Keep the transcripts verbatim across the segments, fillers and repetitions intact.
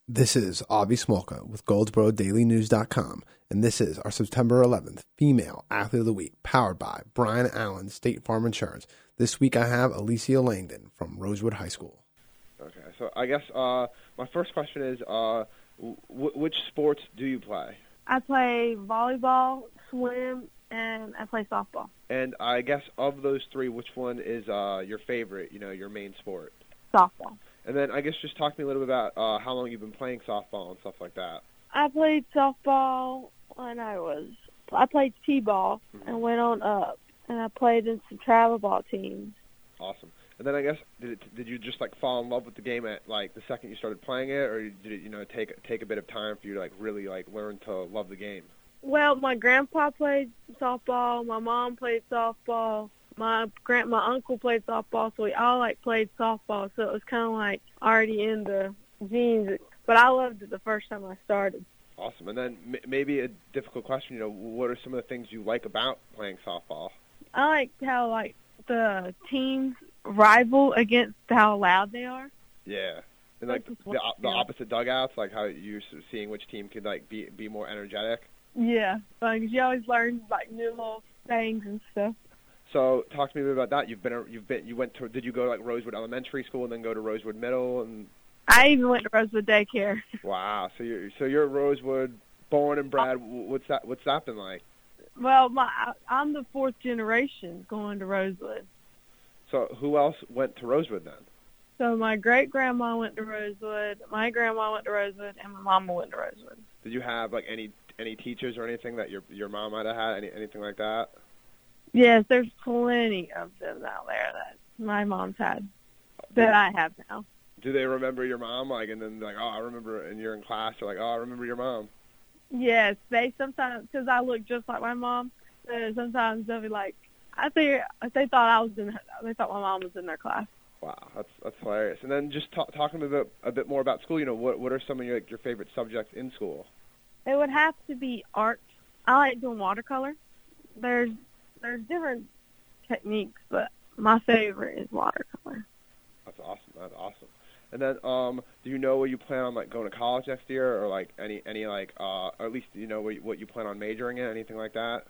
This is Avi Smolka with Goldsboro Daily News dot com, and this is our September eleventh Female Athlete of the Week, powered by Brian Allen State Farm Insurance. This week I have Alicia Langdon from Rosewood High School. Okay, so I guess uh, my first question is, uh, w- which sports do you play? I play volleyball, swim, and I play softball. And I guess of those three, which one is uh, your favorite, you know, your main sport? Softball. And then I guess just talk to me a little bit about uh, how long you've been playing softball and stuff like that. I played softball when I was, I played t-ball Mm-hmm. and went on up, and I played in some travel ball teams. Awesome. And then I guess did it, did you just like fall in love with the game at like the second you started playing it, or did it you know take take a bit of time for you to like really like learn to love the game? Well, my grandpa played softball, my mom played softball, my grand my uncle played softball, so we all like played softball. So it was kind of like already in the genes. But I loved it the first time I started. Awesome. And then m- maybe a difficult question. You know, what are some of the things you like about playing softball? I like how like the teams rival against how loud they are. Yeah. And like That's the, what- the yeah. opposite dugouts, like how you're seeing which team could like be be more energetic. Yeah, because you always learn like new little things and stuff. So talk to me a bit about that. You've been you've been you went to did you go to like Rosewood Elementary School and then go to Rosewood Middle and I even went to Rosewood Daycare. wow. So you're so you're Rosewood, born and bred. What's that what's that been like? Well, my I'm the fourth generation going to Rosewood. So who else went to Rosewood then? So my great grandma went to Rosewood, my grandma went to Rosewood, and my mama went to Rosewood. Did you have like any any teachers or anything that your your mom might have had? Any anything like that? Yes, there's plenty of them out there that my mom's had that I have now. Do they remember your mom? Like, and then like, oh, I remember, and you're in class. You're like, oh, I remember your mom. Yes, they sometimes, because I look just like my mom, so sometimes they'll be like, I think they thought I was in, they thought my mom was in their class. Wow, that's that's hilarious. And then just talk, talking a bit a bit more about school. You know, what what are some of your like, your favorite subjects in school? It would have to be art. I like doing watercolor. There's there's different techniques, but my favorite is watercolor. That's awesome. That's awesome. And then, um, do you know where you plan on like going to college next year, or like any any like, uh, or at least you know where you, what you plan on majoring in, anything like that?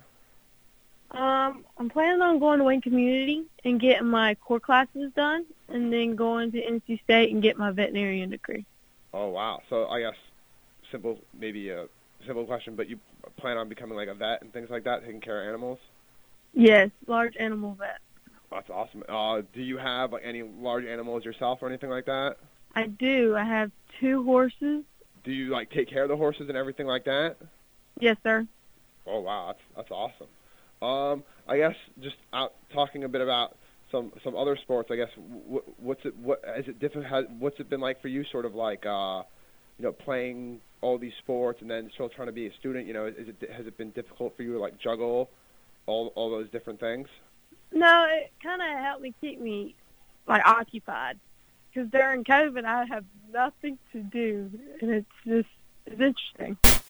Um, I'm planning on going to Wayne Community and getting my core classes done, and then going to N C State and get my veterinarian degree. Oh wow. So I guess simple, maybe a simple question, but you plan on becoming like a vet and things like that, taking care of animals? Yes, large animal vet. That's awesome. Uh, do you have like any large animals yourself or anything like that? I do. I have two horses. Do you like take care of the horses and everything like that? Yes, sir. Oh wow, that's that's awesome. Um, I guess just out talking a bit about some some other sports. I guess what, what's it what is it different? Has, what's it been like for you? Sort of like uh, you know, playing all these sports and then still trying to be a student. You know, is it has it been difficult for you to like juggle all all those different things? No, it kind of helped me keep me like occupied, because during COVID I have nothing to do, and it's just it's interesting.